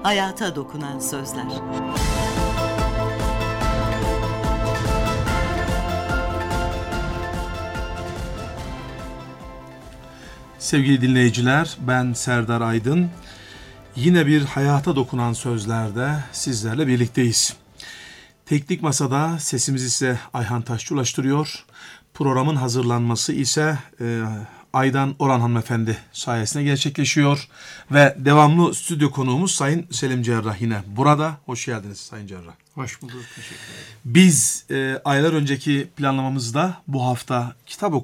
Hayata dokunan sözler. Sevgili dinleyiciler, ben Serdar Aydın. Yine bir hayata dokunan sözlerde sizlerle birlikteyiz. Teknik masada sesimizi ise Ayhan Taşçı ulaştırıyor. Programın hazırlanması ise Aydan Orhan hanımefendi sayesinde gerçekleşiyor. Ve devamlı stüdyo konuğumuz Sayın Selim Cerrah yine burada. Hoş geldiniz Sayın Cerrah. Hoş bulduk, teşekkür ederim. Biz aylar önceki planlamamızda bu hafta kitap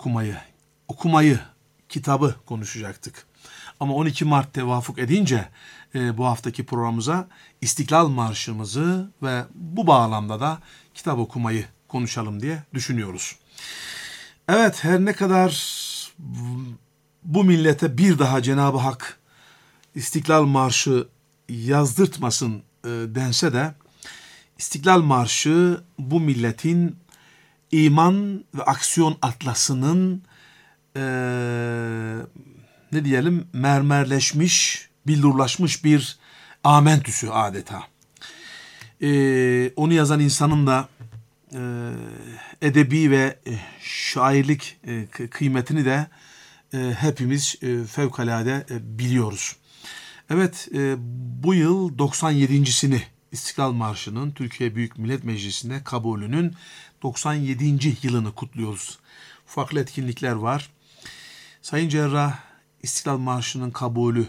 kitabı konuşacaktık. Ama 12 Mart tevafuk edince bu haftaki programımıza İstiklal Marşımızı ve bu bağlamda da kitap okumayı konuşalım diye düşünüyoruz. Evet, her ne kadar bu millete bir daha Cenab-ı Hak İstiklal Marşı yazdırtmasın dense de İstiklal Marşı bu milletin iman ve aksiyon atlasının mermerleşmiş, billurlaşmış bir amentüsü adeta. Onu yazan insanın da edebi ve şairlik kıymetini de hepimiz fevkalade biliyoruz. Evet, bu yıl 97.sini İstiklal Marşı'nın Türkiye Büyük Millet Meclisi'nde kabulünün 97. yılını kutluyoruz. Farklı etkinlikler var. Sayın Cerrah, İstiklal Marşı'nın kabulü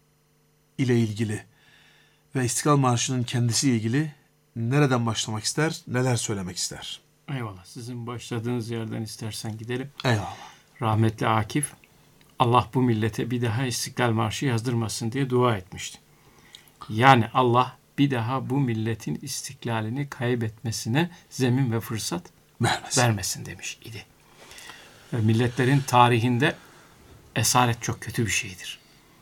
ile ilgili ve İstiklal Marşı'nın kendisiyle ilgili nereden başlamak ister, neler söylemek ister? Eyvallah. Sizin başladığınız yerden istersen gidelim. Eyvallah. Rahmetli Akif, Allah bu millete bir daha İstiklal Marşı yazdırmasın diye dua etmişti. Yani Allah bir daha bu milletin istiklalini kaybetmesine zemin ve fırsat vermesin demiş idi. Ve milletlerin tarihinde esaret çok kötü bir şeydir.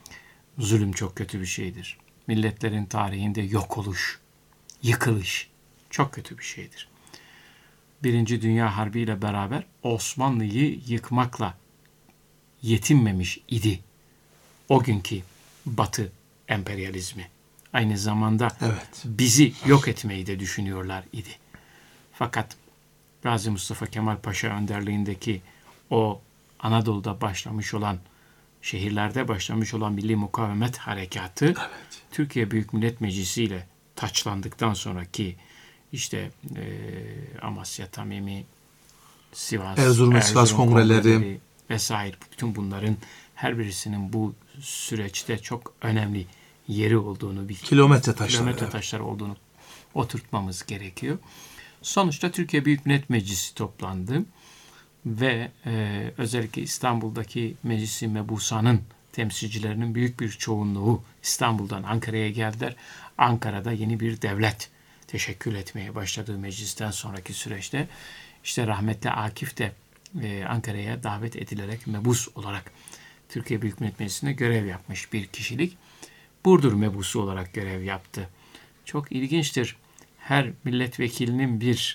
Zulüm çok kötü bir şeydir. Milletlerin tarihinde yok oluş, yıkılış çok kötü bir şeydir. Birinci Dünya Harbi ile beraber Osmanlı'yı yıkmakla yetinmemiş idi o günkü Batı emperyalizmi. Aynı zamanda bizi yok etmeyi de düşünüyorlar idi. Fakat Gazi Mustafa Kemal Paşa önderliğindeki o Anadolu'da başlamış olan, şehirlerde başlamış olan Milli Mukavemet Harekatı, Türkiye Büyük Millet Meclisi ile taçlandıktan sonraki işte Amasya, Tamimi, Sivas, Erzurum Sivas kongreleri vesaire, bütün bunların her birisinin bu süreçte çok önemli yeri olduğunu, bir kilometre taşları olduğunu oturtmamız gerekiyor. Sonuçta Türkiye Büyük Millet Meclisi toplandı ve özellikle İstanbul'daki Meclis-i Mebusa'nın temsilcilerinin büyük bir çoğunluğu İstanbul'dan Ankara'ya geldiler. Ankara'da yeni bir devlet teşekkül etmeye başladığı meclisten sonraki süreçte işte rahmetli Akif de Ankara'ya davet edilerek mebus olarak Türkiye Büyük Millet Meclisi'nde görev yapmış bir kişilik. Burdur mebusu olarak görev yaptı. Çok ilginçtir. Her milletvekilinin bir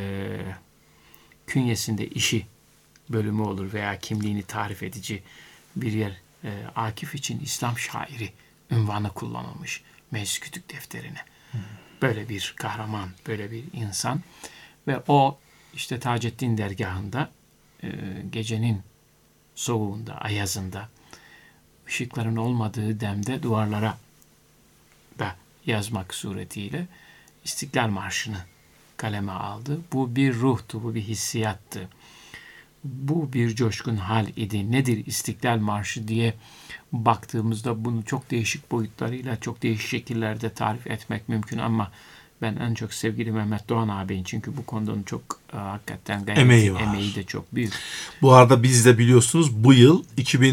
künyesinde işi bölümü olur veya kimliğini tarif edici bir yer. Akif için İslam şairi unvanı kullanılmış meclis kütük defterine. Böyle bir kahraman, böyle bir insan ve o işte Taceddin dergahında gecenin soğuğunda, ayazında, ışıkların olmadığı demde duvarlara da yazmak suretiyle İstiklal Marşı'nı kaleme aldı. Bu bir ruhtu, bu bir hissiyattı. Bu bir coşkun hal idi. Nedir İstiklal Marşı diye baktığımızda bunu çok değişik boyutlarıyla, çok değişik şekillerde tarif etmek mümkün ama ben en çok sevgili Mehmet Doğan ağabeyin, çünkü bu konuda çok hakikaten emeği de çok büyük. Bu arada biz de biliyorsunuz bu yıl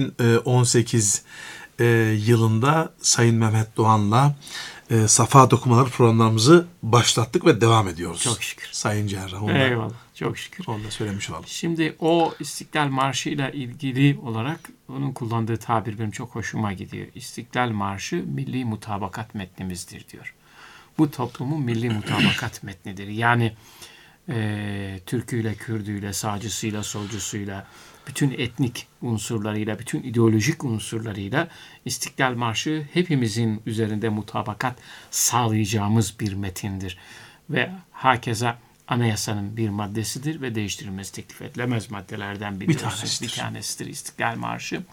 2018 yılında Sayın Mehmet Doğan'la Safahat Okumaları programlarımızı başlattık ve devam ediyoruz. Çok şükür. Sayın Cerrah. Eyvallah. Çok şükür. Onu da söylemiş olalım. Şimdi o İstiklal Marşı ile ilgili olarak onun kullandığı tabir benim çok hoşuma gidiyor. İstiklal Marşı milli mutabakat metnimizdir diyor. Bu toplumun milli mutabakat metnidir. Yani Türküyle, Kürdüyle, sağcısıyla, solcusuyla, bütün etnik unsurlarıyla, bütün ideolojik unsurlarıyla İstiklal Marşı hepimizin üzerinde mutabakat sağlayacağımız bir metindir. Ve hakeza anayasanın bir maddesidir ve değiştirilmesi teklif edilemez maddelerden bir tanesidir İstiklal Marşı.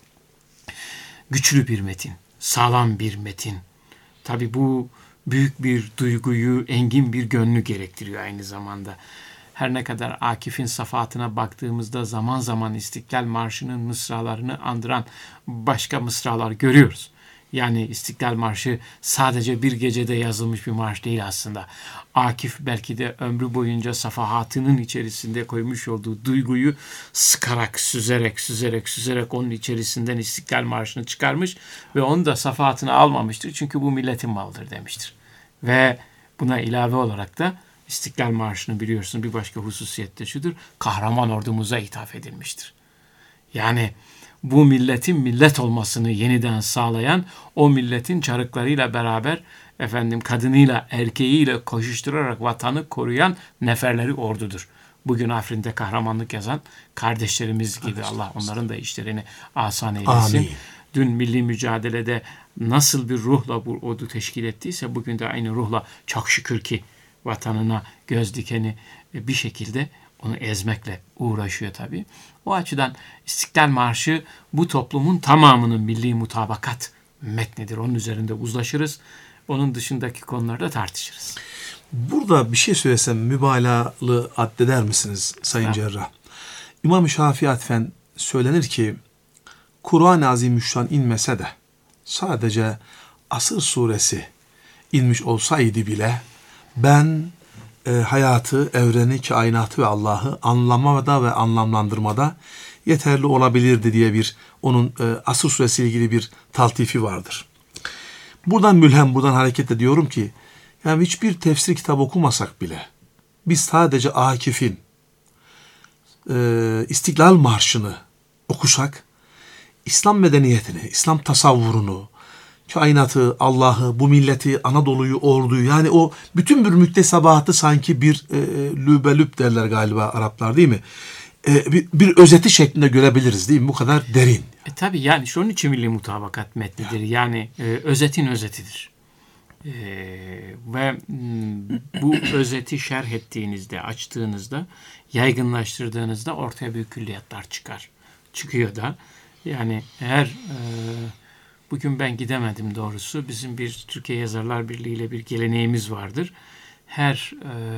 Güçlü bir metin, sağlam bir metin. Tabii bu büyük bir duyguyu, engin bir gönlü gerektiriyor aynı zamanda. Her ne kadar Akif'in safahatına baktığımızda zaman zaman İstiklal Marşı'nın mısralarını andıran başka mısralar görüyoruz. Yani İstiklal Marşı sadece bir gecede yazılmış bir marş değil aslında. Akif belki de ömrü boyunca safahatının içerisinde koymuş olduğu duyguyu sıkarak, süzerek onun içerisinden İstiklal Marşı'nı çıkarmış ve onu da safahatına almamıştır. Çünkü bu milletin malıdır demiştir. Ve buna ilave olarak da İstiklal Marşı'nı biliyorsun bir başka hususiyet de şudur. Kahraman ordumuza ithaf edilmiştir. Yani bu milletin millet olmasını yeniden sağlayan, o milletin çarıklarıyla beraber kadınıyla, erkeğiyle koşuşturarak vatanı koruyan neferleri ordudur. Bugün Afrin'de kahramanlık yazan kardeşlerimiz gibi Allah onların da işlerini asan eylesin. Amin. Dün milli mücadelede nasıl bir ruhla bu ordu teşkil ettiyse bugün de aynı ruhla çok şükür ki vatanına göz dikeni bir şekilde onu ezmekle uğraşıyor tabii. O açıdan İstiklal Marşı bu toplumun tamamının milli mutabakat metnidir. Onun üzerinde uzlaşırız. Onun dışındaki konularda tartışırız. Burada bir şey söylesem mübalağalı addeder misiniz Sayın Cerrah? İmam-ı Şafii atfen söylenir ki Kur'an-ı Azimüşşan inmese de sadece Asır suresi inmiş olsaydı bile ben hayatı, evreni, kainatı ve Allah'ı anlamada ve anlamlandırmada yeterli olabilirdi diye bir onun Asır suresi ile ilgili bir taltifi vardır. Buradan hareketle diyorum ki yani hiçbir tefsir kitabı okumasak bile biz sadece Akif'in İstiklal Marşı'nı okusak İslam medeniyetini, İslam tasavvurunu, kainatı, Allah'ı, bu milleti, Anadolu'yu, orduyu yani o bütün bir müktesebatı sanki bir lübelüb derler galiba Araplar değil mi? Bir özeti şeklinde görebiliriz değil mi? Bu kadar derin. Tabii yani şunun için milli mutabakat metnidir. Yani özetin özetidir. Ve bu özeti şerh ettiğinizde, açtığınızda, yaygınlaştırdığınızda ortaya büyük külliyatlar çıkıyor da. Yani eğer bugün ben gidemedim doğrusu. Bizim bir Türkiye Yazarlar Birliği ile bir geleneğimiz vardır. Her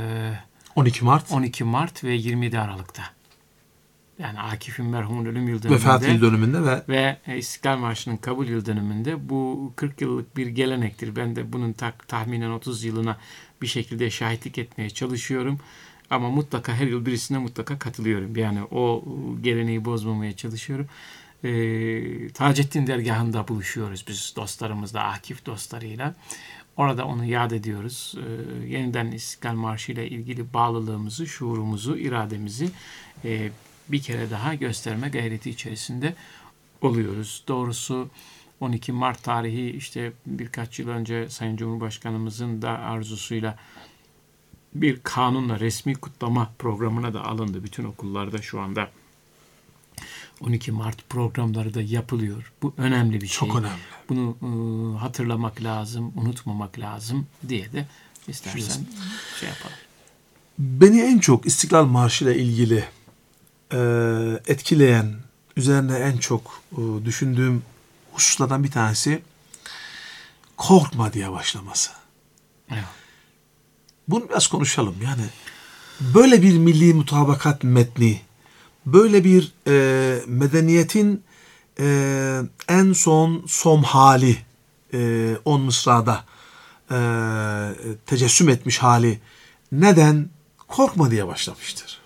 12 Mart ve 27 Aralık'ta. Yani Akif'in merhumun ölüm yıl dönümünde vefat yıl dönümünde ve İstiklal Marşı'nın kabul yıl dönümünde bu 40 yıllık bir gelenektir. Ben de bunun tahminen 30 yılına bir şekilde şahitlik etmeye çalışıyorum. Ama mutlaka her yıl birisine mutlaka katılıyorum. Yani o geleneği bozmamaya çalışıyorum. Taceddin dergahında buluşuyoruz biz dostlarımızla, Akif dostlarıyla. Orada onu yad ediyoruz. Yeniden İstiklal Marşı ile ilgili bağlılığımızı, şuurumuzu, irademizi bir kere daha gösterme gayreti içerisinde oluyoruz. Doğrusu 12 Mart tarihi işte birkaç yıl önce Sayın Cumhurbaşkanımızın da arzusuyla bir kanunla resmi kutlama programına da alındı. Bütün okullarda şu anda 12 Mart programları da yapılıyor. Bu önemli bir şey. Çok önemli. Bunu hatırlamak lazım, unutmamak lazım diye de istersen şey yapalım. Beni en çok İstiklal Marşı ile ilgili etkileyen, üzerine en çok düşündüğüm hususlardan bir tanesi korkma diye başlaması. Evet. Bunu biraz konuşalım. Yani böyle bir milli mutabakat metni, böyle bir medeniyetin en son hali 10 mısrada tecessüm etmiş hali neden korkma diye başlamıştır?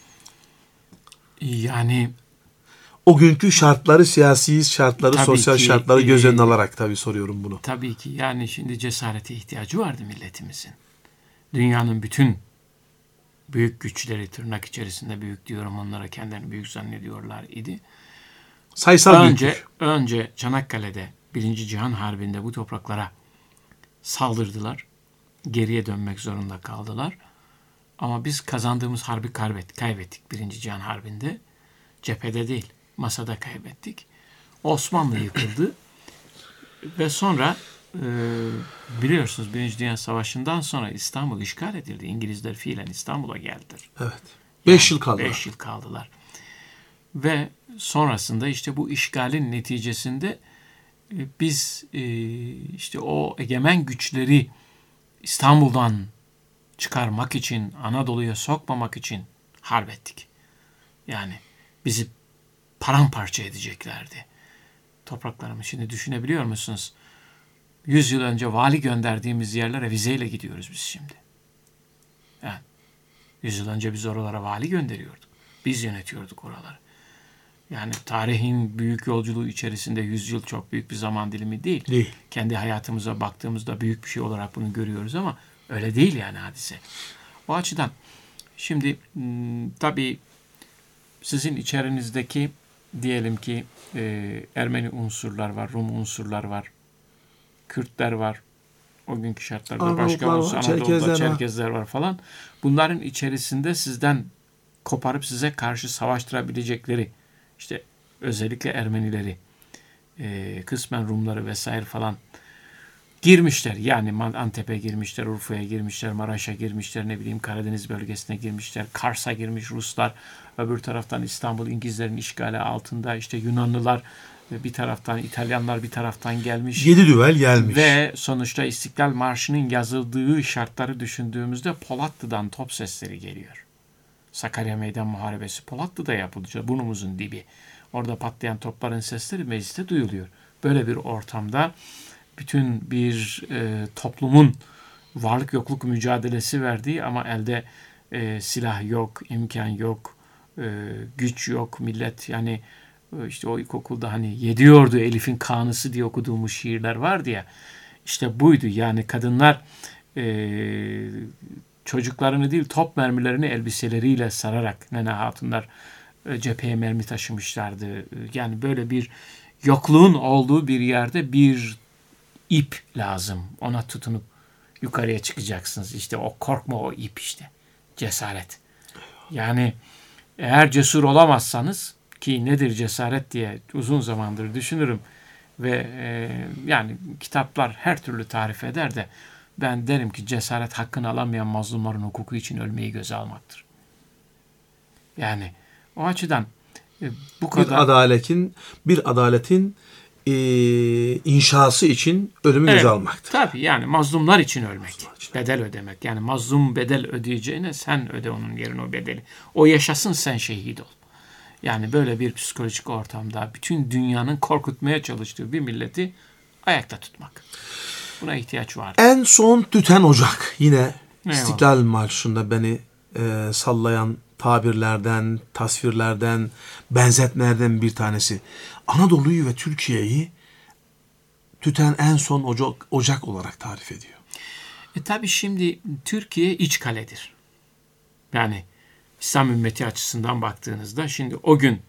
Yani O günkü şartları, siyasi şartları, tabii sosyal ki, şartları göz önüne alarak tabii soruyorum bunu. tabii ki yani şimdi cesarete ihtiyacı vardı milletimizin. Dünyanın bütün büyük güçleri, tırnak içerisinde büyük diyorum, onlara kendilerini büyük zannediyorlar idi. Sayısal büyüklük. Önce Çanakkale'de 1. Cihan Harbi'nde bu topraklara saldırdılar. Geriye dönmek zorunda kaldılar. Ama biz kazandığımız harbi kaybettik 1. Cihan Harbi'nde. Cephede değil, masada kaybettik. Osmanlı yıkıldı ve sonra biliyorsunuz Birinci Dünya Savaşı'ndan sonra İstanbul işgal edildi. İngilizler fiilen İstanbul'a geldiler. Evet. 5 yıl kaldılar. 5 yıl kaldılar. Ve sonrasında işte bu işgalin neticesinde biz işte o egemen güçleri İstanbul'dan çıkarmak için, Anadolu'ya sokmamak için harp ettik. Yani bizi paramparça edeceklerdi. Topraklarımı şimdi düşünebiliyor musunuz? 100 yıl önce vali gönderdiğimiz yerlere vizeyle gidiyoruz biz şimdi. Yani 100 yıl önce biz oralara vali gönderiyorduk. Biz yönetiyorduk oraları. Yani tarihin büyük yolculuğu içerisinde 100 yıl çok büyük bir zaman dilimi değil. Değil. Kendi hayatımıza baktığımızda büyük bir şey olarak bunu görüyoruz ama öyle değil yani hadise. O açıdan şimdi tabii sizin içerinizdeki diyelim ki Ermeni unsurlar var, Rum unsurlar var, Kürtler var. O günkü şartlarda başka unsur, Anadolu'da Çerkezler var falan. Bunların içerisinde sizden koparıp size karşı savaştırabilecekleri, işte özellikle Ermenileri, kısmen Rumları vesaire falan girmişler. Yani Antep'e girmişler, Urfa'ya girmişler, Maraş'a girmişler, ne bileyim Karadeniz bölgesine girmişler, Kars'a girmiş Ruslar, öbür taraftan İstanbul İngilizlerin işgali altında, işte Yunanlılar bir taraftan, İtalyanlar bir taraftan gelmiş. 7 düvel gelmiş. Ve sonuçta İstiklal Marşı'nın yazıldığı şartları düşündüğümüzde Polatlı'dan top sesleri geliyor. Sakarya Meydan Muharebesi Polatlı'da yapılacak. Burnumuzun dibi. Orada patlayan topların sesleri mecliste duyuluyor. Böyle bir ortamda bütün bir toplumun varlık yokluk mücadelesi verdiği ama elde silah yok, imkan yok, güç yok. Millet yani işte o ilkokulda hani yediyordu Elif'in kanısı diye okuduğumuz şiirler vardı ya. İşte buydu yani kadınlar çocuklarını değil top mermilerini elbiseleriyle sararak nene hatunlar cepheye mermi taşımışlardı. Yani böyle bir yokluğun olduğu bir yerde bir ip lazım. Ona tutunup yukarıya çıkacaksınız. İşte o korkma, o ip işte. Cesaret. Yani eğer cesur olamazsanız, ki nedir cesaret diye uzun zamandır düşünürüm ve yani kitaplar her türlü tarif eder de ben derim ki cesaret hakkını alamayan mazlumların hukuku için ölmeyi göze almaktır. Yani o açıdan bu kadar bir adaletin inşası için ölümü göze almaktır. Tabii yani mazlumlar için ölmek. Bedel ödemek. Yani mazlum bedel ödeyeceğine sen öde onun yerine o bedeli. O yaşasın, sen şehit ol. Yani böyle bir psikolojik ortamda bütün dünyanın korkutmaya çalıştığı bir milleti ayakta tutmak. Buna ihtiyaç var. En son tüten ocak. Yine Eyvallah. İstiklal Marşı'nda beni sallayan tabirlerden, tasvirlerden, benzetmelerden bir tanesi. Anadolu'yu ve Türkiye'yi tüten en son ocak olarak tarif ediyor. Tabii şimdi Türkiye iç kaledir. Yani İslam ümmeti açısından baktığınızda şimdi o gün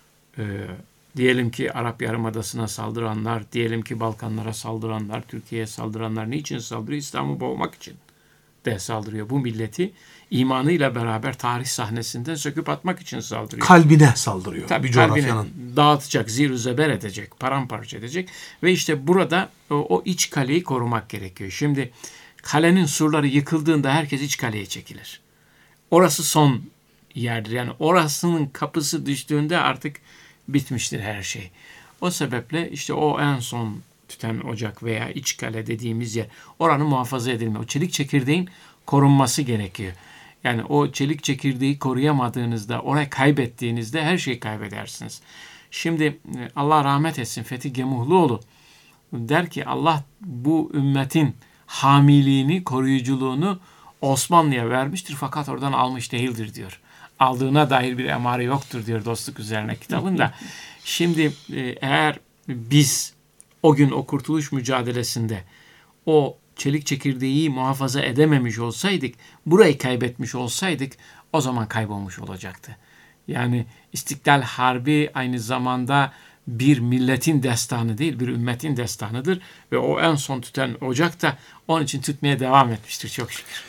diyelim ki Arap Yarımadası'na saldıranlar, diyelim ki Balkanlara saldıranlar, Türkiye'ye saldıranlar niçin saldırıyor? İslam'ı boğmak için de saldırıyor. Bu milleti imanıyla beraber tarih sahnesinden söküp atmak için saldırıyor. Kalbine saldırıyor. Tabii bir kalbine coğrafyanın. dağıtacak, zir-i zeber edecek, paramparça edecek ve işte burada o iç kaleyi korumak gerekiyor. Şimdi kalenin surları yıkıldığında herkes iç kaleye çekilir. Orası son yerdir. Yani orasının kapısı düştüğünde artık bitmiştir her şey. O sebeple işte o en son tüten ocak veya iç kale dediğimiz yer, oranın muhafaza edilme, o çelik çekirdeğin korunması gerekiyor. Yani o çelik çekirdeği koruyamadığınızda, orayı kaybettiğinizde her şeyi kaybedersiniz. Şimdi Allah rahmet etsin Fethi Gemuhluoğlu der ki Allah bu ümmetin hamiliğini, koruyuculuğunu Osmanlı'ya vermiştir fakat oradan almış değildir diyor. Aldığına dair bir emare yoktur diyor Dostluk Üzerine kitabında. Şimdi eğer biz o gün o kurtuluş mücadelesinde o çelik çekirdeği muhafaza edememiş olsaydık, burayı kaybetmiş olsaydık o zaman kaybolmuş olacaktı. Yani İstiklal Harbi aynı zamanda bir milletin destanı değil, bir ümmetin destanıdır. Ve o en son tüten ocak da onun için tütmeye devam etmiştir çok şükür.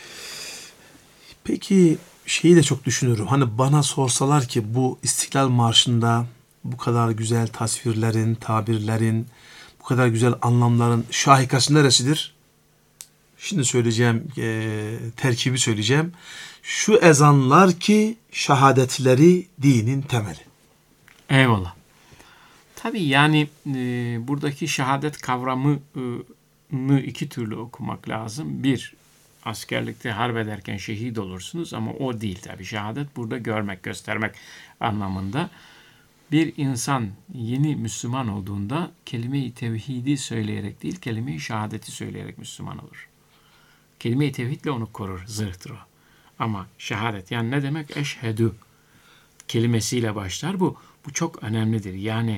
Peki şeyi de çok düşünüyorum. Hani bana sorsalar ki bu İstiklal Marşı'nda bu kadar güzel tasvirlerin, tabirlerin, bu kadar güzel anlamların şahikası neresidir? Şimdi söyleyeceğim, terkibi söyleyeceğim. Şu ezanlar ki şehadetleri dinin temeli. Eyvallah. Tabii yani buradaki şehadet kavramını iki türlü okumak lazım. Bir, askerlikte harp ederken şehit olursunuz ama o değil tabii. Şehadet burada görmek, göstermek anlamında. Bir insan yeni Müslüman olduğunda kelime-i tevhidi söyleyerek değil, kelime-i şehadeti söyleyerek Müslüman olur. Kelime-i tevhidle onu korur, zırhtır o. Ama şehadet yani ne demek? Eşhedü kelimesiyle başlar bu. Bu çok önemlidir. Yani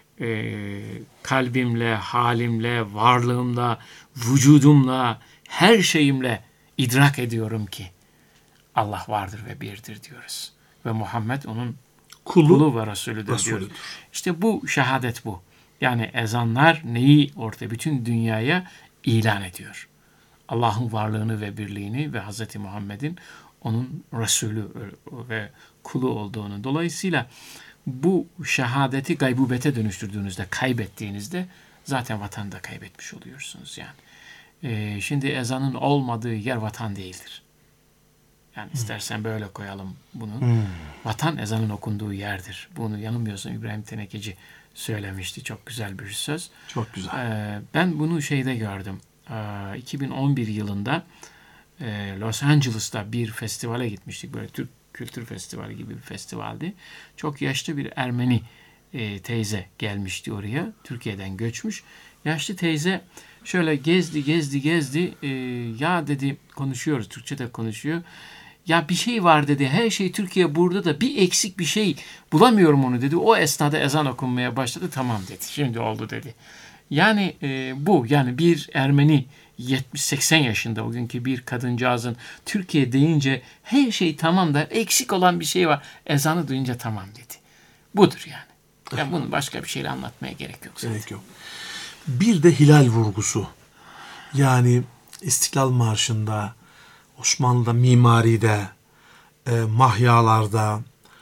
kalbimle, halimle, varlığımla, vücudumla, her şeyimle idrak ediyorum ki Allah vardır ve birdir diyoruz. Ve Muhammed onun kulu ve Resulüdür diyoruz. İşte bu şehadet bu. Yani ezanlar neyi ortaya bütün dünyaya ilan ediyor? Allah'ın varlığını ve birliğini ve Hz. Muhammed'in onun Resulü ve kulu olduğunu. Dolayısıyla bu şehadeti gaybubete dönüştürdüğünüzde, kaybettiğinizde zaten vatanı da kaybetmiş oluyorsunuz yani. Şimdi ezanın olmadığı yer vatan değildir. Yani istersen böyle koyalım bunu. Vatan ezanın okunduğu yerdir. Bunu yanılmıyorsam İbrahim Tenekeci söylemişti. Çok güzel bir söz. Çok güzel. Ben bunu şeyde gördüm. 2011 yılında Los Angeles'ta bir festivale gitmiştik. Böyle Türk Kültür Festivali gibi bir festivaldi. Çok yaşlı bir Ermeni teyze gelmişti oraya. Türkiye'den göçmüş. Yaşlı teyze şöyle gezdi. Ya dedi, konuşuyoruz. Türkçe de konuşuyor. Ya bir şey var dedi. Her şey Türkiye burada da bir eksik bir şey bulamıyorum onu dedi. O esnada ezan okunmaya başladı. Tamam dedi. Şimdi oldu dedi. Yani bu yani bir Ermeni 70-80 yaşında o günkü bir kadıncağızın Türkiye deyince her şey tamam da eksik olan bir şey var. Ezanı duyunca tamam dedi. Budur yani. Yani bunu başka bir şeyle anlatmaya gerek yok zaten. Gerek yok. Bir de hilal vurgusu. Yani İstiklal Marşı'nda, Osmanlı'da, mimaride, mahyalarda,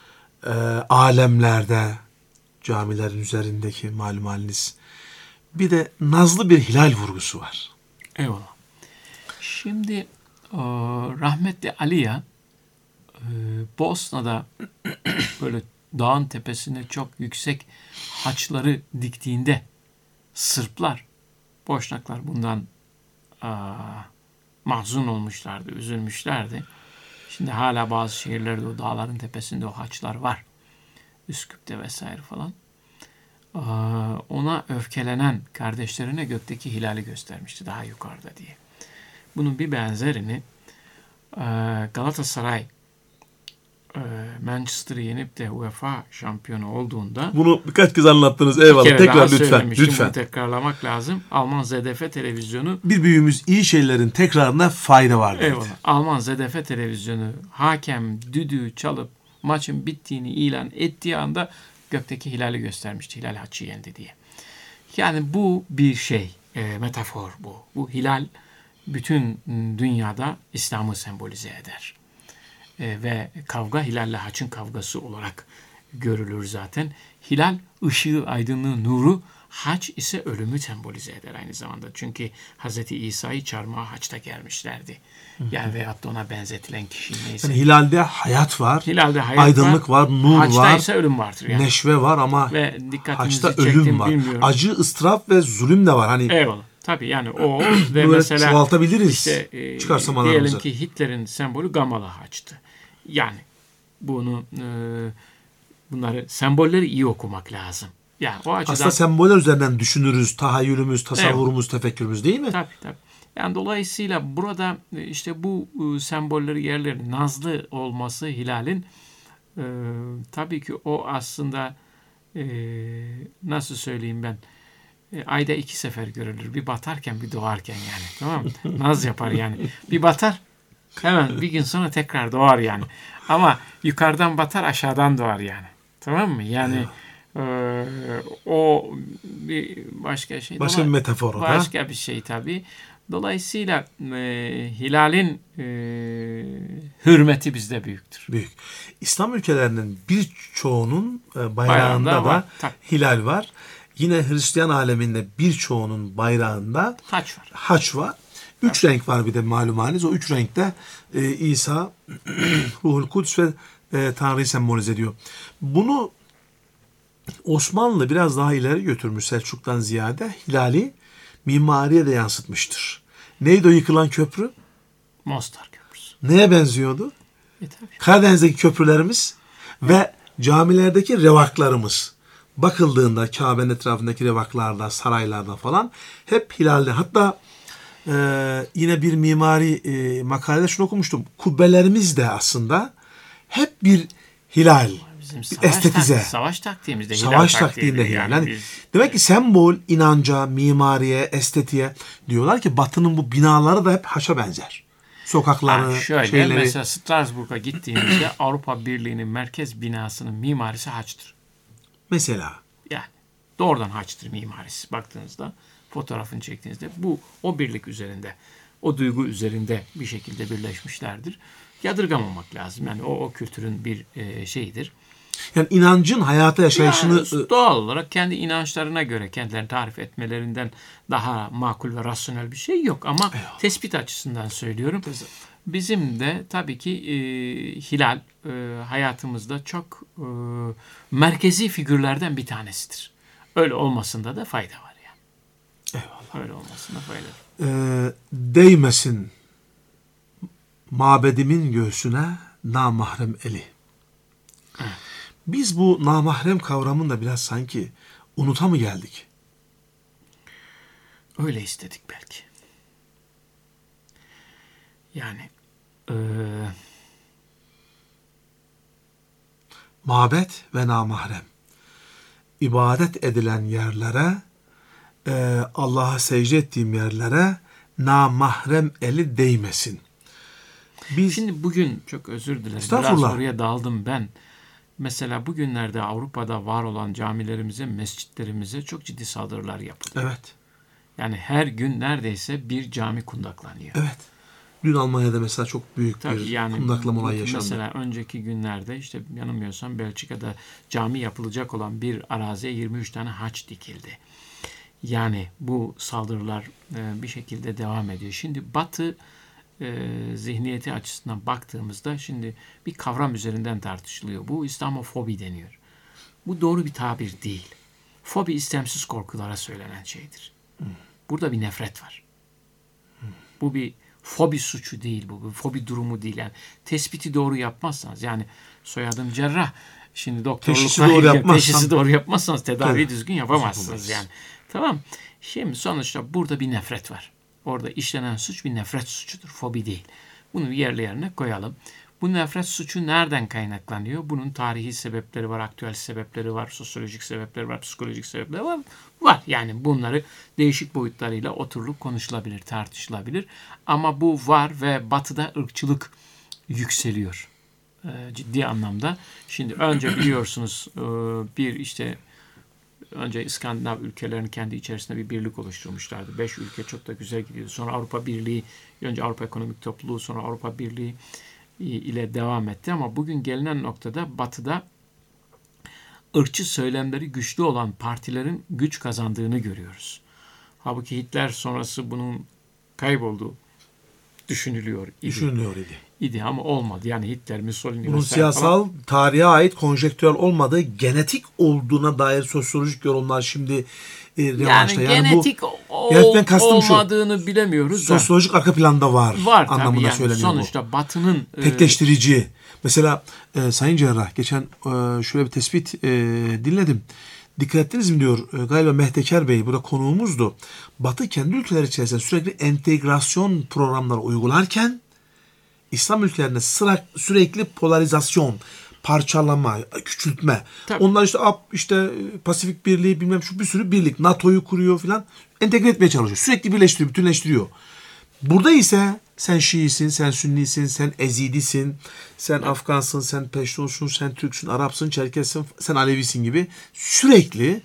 alemlerde, camilerin üzerindeki malum haliniz. Bir de nazlı bir hilal vurgusu var. Eyvallah. Şimdi rahmetli Ali'ye Bosna'da böyle dağın tepesine çok yüksek haçları diktiğinde Sırplar, Boşnaklar bundan mahzun olmuşlardı, üzülmüşlerdi. Şimdi hala bazı şehirlerde o dağların tepesinde o haçlar var. Üsküp'te vesaire falan. Ona öfkelenen kardeşlerine gökteki hilali göstermişti daha yukarıda diye. Bunun bir benzerini Galatasaray Manchester'ı yenip de UEFA şampiyonu olduğunda bunu birkaç kez anlattınız. Eyvallah. Tekrar lütfen. Bunu tekrarlamak lazım. Alman ZDF televizyonu bir büyüğümüz iyi şeylerin tekrarına fayda var dedi. Eyvallah. Alman ZDF televizyonu hakem düdüğü çalıp maçın bittiğini ilan ettiği anda gökteki hilali göstermişti. Hilal haçı yendi diye. Yani bu bir şey. Metafor bu. Bu hilal bütün dünyada İslam'ı sembolize eder. Ve kavga hilalle haçın kavgası olarak görülür zaten. Hilal ışığı, aydınlığı, nuru, haç ise ölümü sembolize eder aynı zamanda. Çünkü Hz. İsa'yı çarmıha haçta germişlerdi. Yani veyahut da ona benzetilen kişi neyse. Yani hilalde hayat var. Hilalde hayat aydınlık var, nur haçta var. Haçta ise ölüm vardır. Yani. Neşve var ama ve haçta ölüm var. Bilmiyorum. Acı, ıstırap ve zulüm de var. Hani eyvallah. Tabii yani o ve mesela çoğaltabiliriz. İşte, diyelim ki Hitler'in sembolü Gamalı haçtı. Yani bunları sembolleri iyi okumak lazım. Yani o açıdan aslında semboller üzerinden düşünürüz, tahayyülümüz, tasavvurumuz, tefekkürümüz değil mi? Tabii. Yani dolayısıyla burada işte bu sembolleri yerleri nazlı olması hilalin tabii ki o aslında nasıl söyleyeyim ben ayda 2 sefer görülür. Bir batarken bir doğarken yani. Tamam mı? Naz yapar yani. Bir batar hemen bir gün sonra tekrar doğar yani. Ama yukarıdan batar aşağıdan doğar yani. Tamam mı? Yani o bir başka şey. Başka bir metafor o da. Başka bir şey tabii. Dolayısıyla hilalin hürmeti bizde büyüktür. Büyük. İslam ülkelerinin birçoğunun bayrağında Bayrağında da var, tabii. hilal var. Yine Hristiyan aleminde birçoğunun bayrağında Haç var. haç var. 3 renk var bir de malum haliniz. O 3 renkte İsa, Ruhul Kudüs ve Tanrı'yı sembolize ediyor. Bunu Osmanlı biraz daha ileri götürmüş Selçuk'tan ziyade. Hilali mimariye de yansıtmıştır. Neydi o yıkılan köprü? Mostar Köprüsü. Neye benziyordu? Tabii. Karadeniz'deki köprülerimiz ve camilerdeki revaklarımız. Bakıldığında Kabe'nin etrafındaki revaklarda, saraylarda falan hep hilalde. Hatta yine bir mimari makalede şunu okumuştum. Kubbelerimiz de aslında hep bir hilal. Bizim estetize. Savaş taktiğimizde hilal Savaş taktiğinde hilal. Yani demek ki sembol, inanca, mimariye, estetiğe diyorlar ki Batı'nın bu binaları da hep haça benzer. Sokakları, şöyle şeyleri. mesela Strasbourg'a gittiğimizde Avrupa Birliği'nin merkez binasının mimarisi haçtır. Mesela. Yani doğrudan haçtır mimarisi. Baktığınızda fotoğrafını çektiğinizde bu o birlik üzerinde, o duygu üzerinde bir şekilde birleşmişlerdir. Yadırgamamak lazım. Yani o kültürün bir şeyidir. Yani inancın hayata yaşayışını... Yani doğal olarak kendi inançlarına göre kendilerini tarif etmelerinden daha makul ve rasyonel bir şey yok. Ama tespit açısından söylüyorum. Bizim de tabii ki hilal hayatımızda çok merkezi figürlerden bir tanesidir. Öyle olmasında da fayda var yani. Eyvallah. Öyle olmasında fayda var. Değmesin mabedimin göğsüne namahrem eli. Evet. Biz bu namahrem kavramını da biraz sanki unuta mı geldik? Öyle istedik belki. Yani Mabet ve namahrem. İbadet edilen yerlere, Allah'a secde ettiğim yerlere namahrem eli değmesin. Şimdi bugün çok özür dilerim. Estağfurullah. Biraz oraya daldım ben. Mesela bugünlerde Avrupa'da var olan camilerimize, mescitlerimize çok ciddi saldırılar yapılıyor. Evet. Yani her gün neredeyse bir cami kundaklanıyor. Evet. Dün Almanya'da mesela çok büyük Tabii bir yani kundaklama olayı yaşandı. mesela önceki günlerde işte yanılmıyorsam Belçika'da cami yapılacak olan bir araziye 23 tane haç dikildi. Yani bu saldırılar bir şekilde devam ediyor. Şimdi Batı zihniyeti açısından baktığımızda şimdi bir kavram üzerinden tartışılıyor. Bu İslamofobi deniyor. Bu doğru bir tabir değil. Fobi istemsiz korkulara söylenen şeydir. Burada bir nefret var. Bu bir fobi suçu değil bu. Bir fobi durumu değil. Yani tespiti doğru yapmazsanız yani soyadım cerrah. Şimdi doktorlukla teşhisi doğru yapmazsanız tedaviyi düzgün yapamazsınız yani. Tamam. Şimdi sonuçta burada bir nefret var. Orada işlenen suç bir nefret suçudur. Fobi değil. Bunu yerli yerine koyalım. Bu nefret suçu nereden kaynaklanıyor? Bunun tarihi sebepleri var, aktüel sebepleri var, sosyolojik sebepleri var, psikolojik sebepleri var. Var. Yani bunları değişik boyutlarıyla oturulup konuşulabilir, tartışılabilir. Ama bu var ve Batı'da ırkçılık yükseliyor. Ciddi anlamda. Şimdi önce biliyorsunuz önce İskandinav ülkelerinin kendi içerisinde bir birlik oluşturmuşlardı. 5 ülke çok da güzel gidiyordu. Sonra Avrupa Birliği, önce Avrupa Ekonomik Topluluğu, sonra Avrupa Birliği ile devam etti. Ama bugün gelinen noktada Batı'da ırkçı söylemleri güçlü olan partilerin güç kazandığını görüyoruz. Halbuki Hitler sonrası bunun kaybolduğu düşünülüyor idi ama olmadı. Yani Hitler, Mussolini bunun siyasal tarihe ait konjektürel olmadığı, genetik olduğuna dair sosyolojik yorumlar şimdi revaçta. Yani genetik olmadığını bilemiyoruz. Sosyolojik arka planda var anlamında yani söyleniyor sonuçta Batı'nın tekleştirici. Mesela Sayın Cerrah geçen şöyle bir tespit dinledim. Dikkat ettiniz mi diyor galiba Mehteker Bey, burada konuğumuzdu. Batı kendi ülkeleri içerisinde sürekli entegrasyon programları uygularken İslam ülkelerinde sürekli polarizasyon, parçalama, küçültme. Tabii. Onlar işte Pasifik Birliği bilmem şu bir sürü birlik, NATO'yu kuruyor filan, entegre etmeye çalışıyor. Sürekli birleştiriyor, bütünleştiriyor. Burada ise sen Şiisin, sen Sünnisin, sen Ezidisin, sen Afgansın, sen Peştunsun, sen Türksün, Arapsın, Çerkessin, sen Alevisin gibi sürekli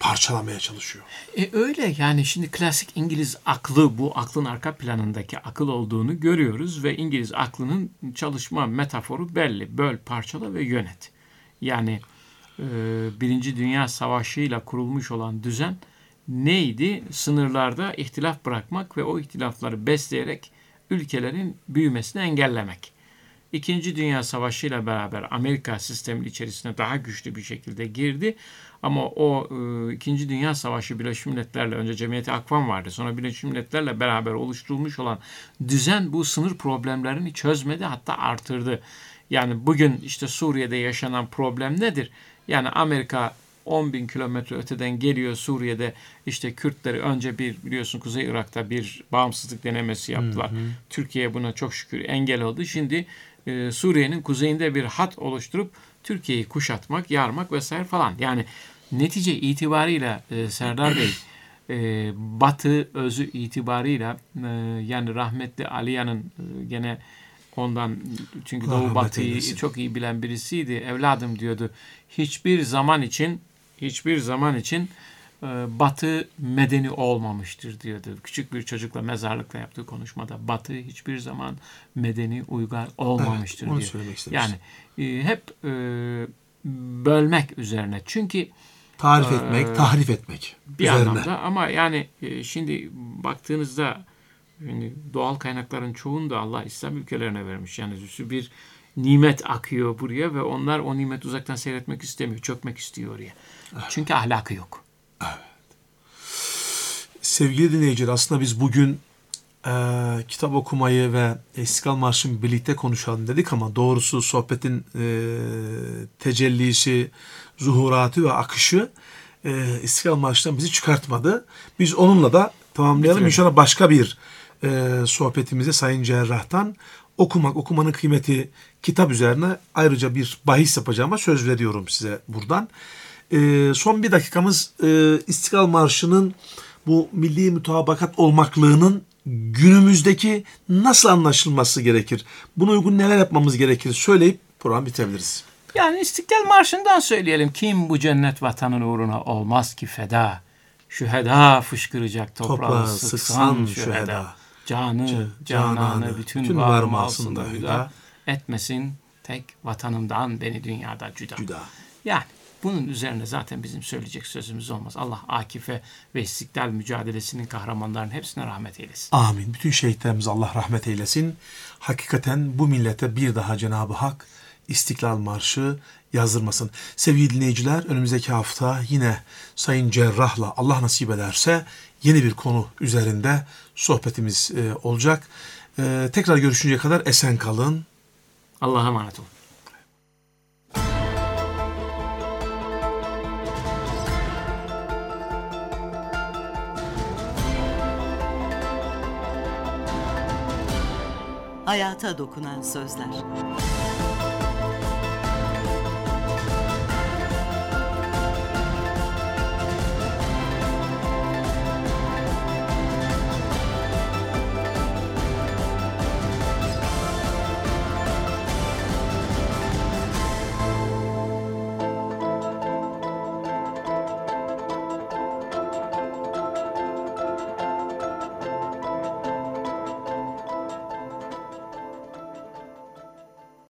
parçalamaya çalışıyor. Öyle yani şimdi klasik İngiliz aklı, bu aklın arka planındaki akıl olduğunu görüyoruz ve İngiliz aklının çalışma metaforu belli. Böl, parçala ve yönet. Yani Birinci Dünya Savaşı ile kurulmuş olan düzen neydi? Sınırlarda ihtilaf bırakmak ve o ihtilafları besleyerek ülkelerin büyümesini engellemek. İkinci Dünya Savaşı ile beraber Amerika sistemin içerisine daha güçlü bir şekilde girdi. Ama o İkinci Dünya Savaşı Birleşmiş Milletler'le, önce Cemiyeti Akvam vardı, sonra Birleşmiş Milletler'le beraber oluşturulmuş olan düzen bu sınır problemlerini çözmedi, hatta artırdı. Yani bugün işte Suriye'de yaşanan problem nedir? Yani Amerika 10.000 kilometre öteden geliyor Suriye'de, işte Kürtleri önce biliyorsun Kuzey Irak'ta bir bağımsızlık denemesi yaptılar. Türkiye buna çok şükür engel oldu. Şimdi Suriye'nin kuzeyinde bir hat oluşturup Türkiye'yi kuşatmak, yarmak vesaire falan. Yani netice itibarıyla Serdar Bey, Batı özü itibarıyla yani rahmetli Aliya'nın gene ondan, çünkü Doğu Batı'yı çok iyi bilen birisiydi. Evladım diyordu, hiçbir zaman için Batı medeni olmamıştır diyordu. Küçük bir çocukla mezarlıkta yaptığı konuşmada Batı hiçbir zaman medeni, uygar olmamıştır onu diyor. söylemek istemiştim. Yani hep bölmek üzerine. Çünkü Tarif etmek, tahrif etmek bir üzerine. anlamda, ama yani şimdi baktığınızda yani doğal kaynakların çoğunu da Allah İslam ülkelerine vermiş. Yani bir nimet akıyor buraya ve onlar o nimeti uzaktan seyretmek istemiyor. Çökmek istiyor oraya. Çünkü ahlakı yok. Sevgili dinleyiciler, aslında biz bugün kitap okumayı ve İstiklal Marşı'nı birlikte konuşalım dedik ama doğrusu sohbetin tecellisi, zuhuratı ve akışı İstiklal Marşı'ndan bizi çıkartmadı. Biz onunla da tamamlayalım. İnşallah başka bir sohbetimize Sayın Cerrah'tan okumanın kıymeti kitap üzerine ayrıca bir bahis yapacağıma söz veriyorum size buradan. Son bir dakikamız İstiklal Marşı'nın bu milli mutabakat olmaklığının günümüzdeki nasıl anlaşılması gerekir? Buna uygun neler yapmamız gerekir söyleyip programı bitirebiliriz. Yani İstiklal Marşı'ndan söyleyelim. Kim bu cennet vatanın uğruna olmaz ki feda? Şüheda fışkıracak toprağı sıksan şüheda. Cananı bütün varım aslında hüda. Etmesin tek vatanımdan beni dünyada cüda. Yani bunun üzerine zaten bizim söyleyecek sözümüz olmaz. Allah Akife ve İstiklal mücadelesinin kahramanlarının hepsine rahmet eylesin. Amin. Bütün şehitlerimize Allah rahmet eylesin. Hakikaten bu millete bir daha Cenab-ı Hak İstiklal Marşı yazdırmasın. Sevgili dinleyiciler, önümüzdeki hafta yine Sayın Cerrah'la Allah nasip ederse yeni bir konu üzerinde sohbetimiz olacak. Tekrar görüşünceye kadar esen kalın. Allah'a emanet olun. Hayata dokunan sözler.